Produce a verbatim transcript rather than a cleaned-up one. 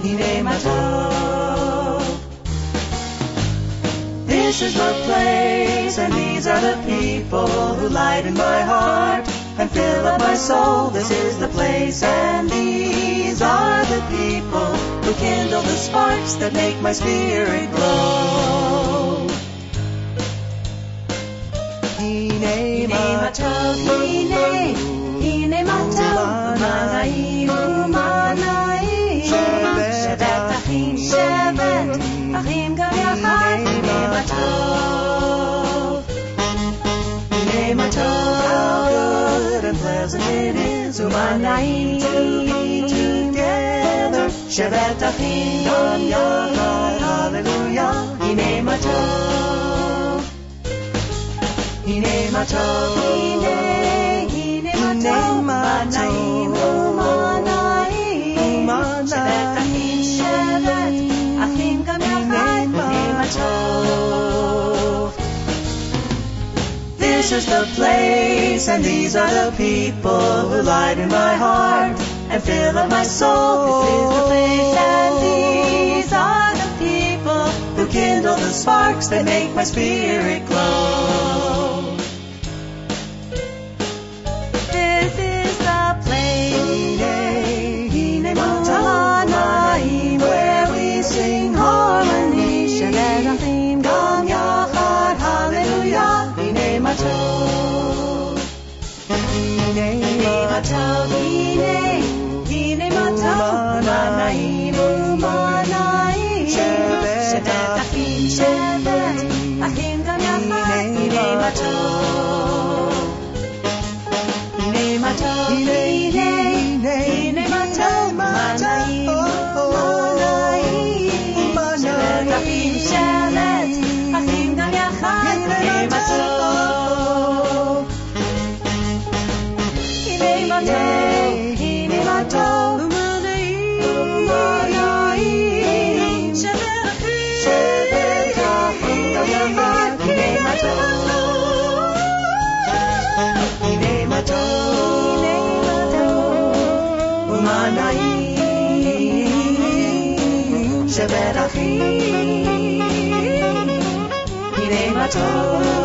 Hine Matov. This is the place, and these are the people who light in my heart and fill up my soul. This is the place, and these are the people who kindle the sparks that make my spirit glow. Hine Matov, Hine, Hine Matov, Manai Umanai, Shevet Achim, Shevet Achim Gam Yachad, Hine Matov, Hine Matov, how good and pleasant it is, Umanai together, Shevet Achim Gam Yachad, Hallelujah, Hine Matov, Hine Matov, Hine, Hine Matov, Manai Umanai, Shevet Achim, Shevet Achim Gam Yachad, Hine Matov. This is the place, and these are the people who light in my heart and fill up my soul. This is the place, and these are the people who kindle the sparks that make my spirit glow. This is the place, Hine Matov, where we sing harmony. Shevet Achim Gam Yachad, Hallelujah, Hine Matov, Hine Matov, Hine, Hine Matov, Manai Umanai, Shevet Achim, Shevet Achim Gam Yachad, Hine Matov, Hine Matov, Hine, Hine Matov, Manai Umanai, Shevet Achim, Shevet Achim Gam Yachad, Hine Matov, Hine Matov, Hine Matov, Umanai, Shevet Achim, Shevet Achim Gam Yachad, Hine Matov, Hine Matov, Umanai, Shevet Achim, Hine Matov.